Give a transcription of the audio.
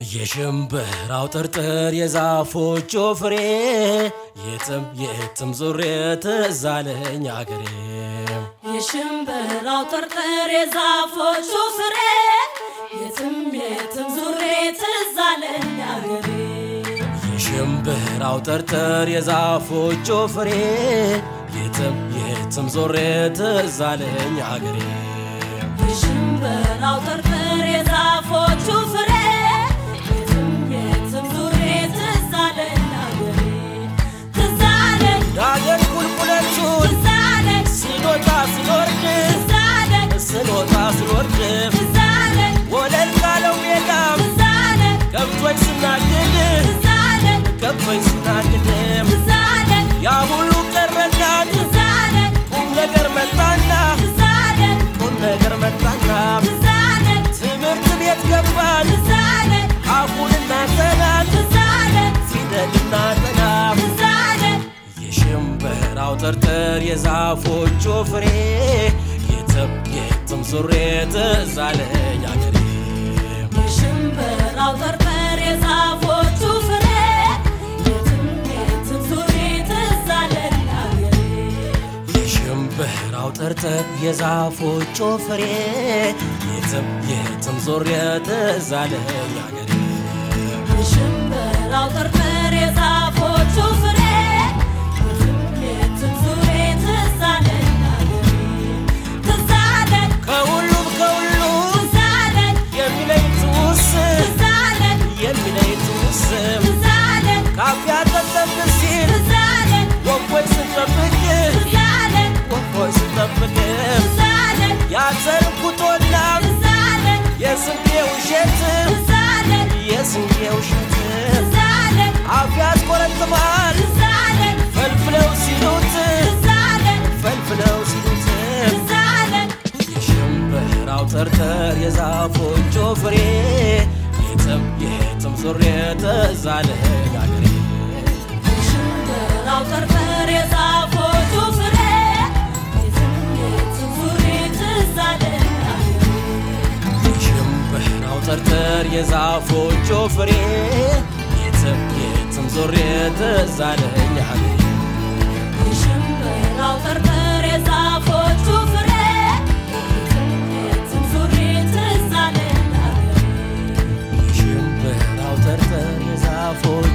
የሽምብራው ጥርጥር የዛፎቹ ፍሬ የትም የትም ዙሬ ትዝ አለኝ አገሬ የሽምብራው ጥርጥር የዛፎቹ ፍሬ የትም የትም ዙሬ ትዝ አለኝ አገሬ የሽምብራው ጥርጥር የዛፎቹ ፍሬ የትም የትም ዙሬ ትዝ አለኝ አገሬ የሽምብራው ጥርጥር የዛፎቹ ፍሬ የትም የትም ዙሬ ትዝ አለኝ አገሬ ትዝ አለኝ ዳገት ቁልቁለቱን ትዝ አለኝ ስኖታ ስኖርድ ትዝ አለኝ ስኖታ ስኖርድ ትዝ አለኝ ወለል ካለው ሜዳ ትዝ አለኝ ከብቶች ስናግድ ትዝ አለኝ ከብቶች ስናግድ ትዝ አለኝ ያ ሁሉ ቀረና ትዝ አለኝ ቁም ነገር መጣና ትዝ አለኝ ቁም ነገር መጣና ትዝ አለኝ ትምህርት ቤት ገባን ትዝ አለኝ አሁንና ተናል ትዝ አለኝ ፊደልና ተናል ትዝ አለኝ የሽምብራው ጥርጥር የዛፎቹ ፍሬ የትም የትም ዙሬ ትዝ አለኝ አገሬ የሽምብራው ጥርጥር የዛፎቹ ፍሬ የትም የትም ዙሬ ትዝ አለኝ አገሬ የሽምብራው ጥርጥር የዛፎቹ ፍሬ የትም የትም ዙሬ ትዝ አለኝ አገሬ የሽምብራው ጥርጥር የዛፎቹ ፍሬ የትም የትም ዙሬ ትዝ አለኝ አገሬ ትዝ አለኝ ከሁሉም ትዝ አለኝ የሚለኝ ትውስ ትዝ አለኝ የሚለኝ ትውስ ትዝ አለኝ ካፊያ ጠጠብ ሲል ትዝ አለኝ ወፎች ስንጠብቅ ትዝ አለኝ ወፎች ስንጠብቅ ትዝ አለኝ ያዘንኩቶና ትዝ አለኝ የስንዴ ውሸት ትዝ አለኝ የስንዴ ውሸት ትዝ አለኝ አፍ ያስቆረጥማል ትዝ አለኝ ፈልፍለው ሲሉት ትዝ አለኝ ፈልፍለው ሲሉት ትዝ አለኝ የሽምብራው ጥርጥር የዛፎቹ ፍሬ የትም የትም ዙሬ ትዝ አለኝ አገሬ የሽምብራው ጥርጥር የዛፎቹ ፍሬ የትም የትም ዙሬ ትዝ አለኝ አገሬ የሽምብራው ጥርጥር የዛፎቹ ፍሬ የትም የትም ዙሬ ትዝ አለኝ አገሬ የሽምብራው ጥርጥር የዛፎቹ ፍሬ የትም የትም ዙሬ ትዝ አለኝ አገሬ የሽምብራው ጥርጥር የዛፎቹ